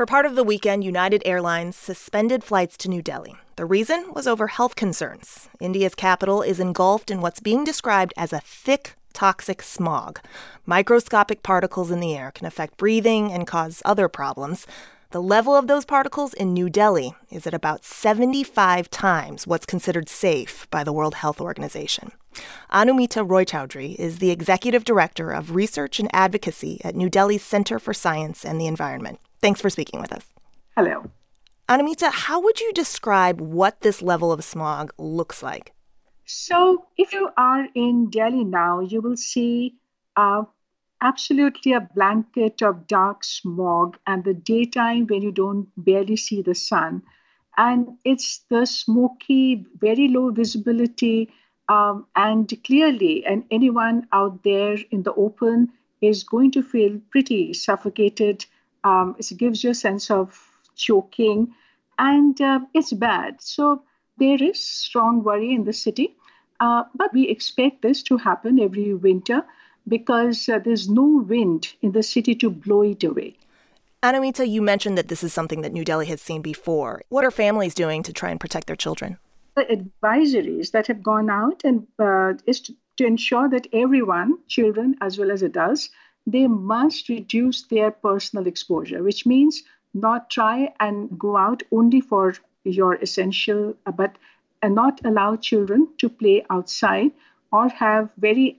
For part of the weekend, United Airlines suspended flights to New Delhi. The reason was over health concerns. India's capital is engulfed in what's being described as a thick, toxic smog. Microscopic particles in the air can affect breathing and cause other problems. The level of those particles in New Delhi is at about 75 times what's considered safe by the World Health Organization. Anumita Roychowdhury is the executive director of research and advocacy at New Delhi's Center for Science and the Environment. Thanks for speaking with us. Hello. Anumita, how would you describe what this level of smog looks like? So if you are in Delhi now, you will see absolutely a blanket of dark smog and the daytime when you don't barely see the sun. And it's the smoky, very low visibility, and clearly, and anyone out there in the open is going to feel pretty suffocated. It gives you a sense of choking, and it's bad. So there is strong worry in the city, but we expect this to happen every winter because there's no wind in the city to blow it away. Anumita, you mentioned that this is something that New Delhi has seen before. What are families doing to try and protect their children? The advisories that have gone out and is to ensure that everyone, children as well as adults, they must reduce their personal exposure, which means not try and go out only for your essential, but not allow children to play outside or have very,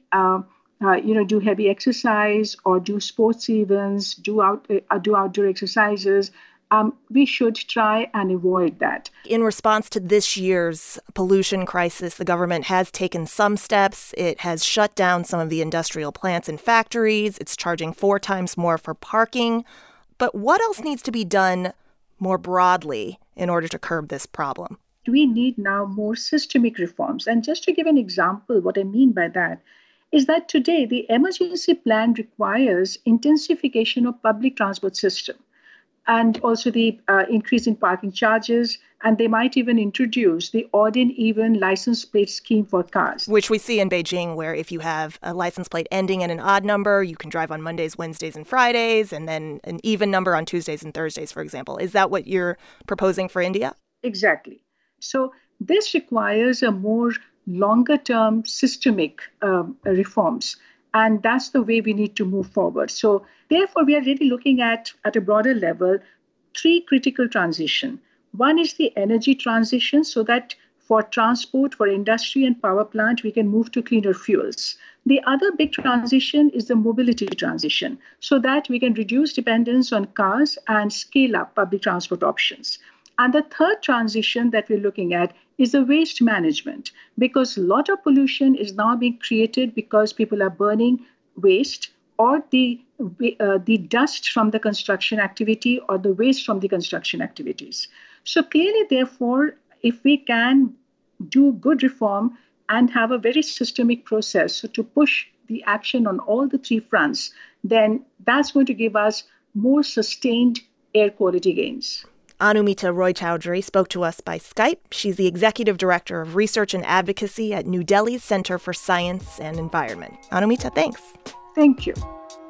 do heavy exercise or do sports events, do outdoor exercises. We should try and avoid that. In response to this year's pollution crisis, the government has taken some steps. It has shut down some of the industrial plants and factories. It's charging 4 times more for parking. But what else needs to be done more broadly in order to curb this problem? We need now more systemic reforms. And just to give an example, what I mean by that is that today the emergency plan requires intensification of public transport system, and also the increase in parking charges, and they might even introduce the odd and even license plate scheme for cars. Which we see in Beijing, where if you have a license plate ending in an odd number, you can drive on Mondays, Wednesdays, and Fridays, and then an even number on Tuesdays and Thursdays, for example. Is that what you're proposing for India? Exactly. So this requires a more longer-term systemic reforms. And that's the way we need to move forward. So therefore, we are really looking at a broader level, 3 critical transitions. One is the energy transition, so that for transport, for industry and power plant, we can move to cleaner fuels. The other big transition is the mobility transition, so that we can reduce dependence on cars and scale up public transport options. And the third transition that we're looking at is the waste management, because a lot of pollution is now being created because people are burning waste or the dust from the construction activity or the waste from the construction activities. So clearly, therefore, if we can do good reform and have a very systemic process to push the action on all the 3 fronts, then that's going to give us more sustained air quality gains. Anumita Roychowdhury spoke to us by Skype. She's the executive director of research and advocacy at New Delhi's Center for Science and Environment. Anumita, thanks. Thank you.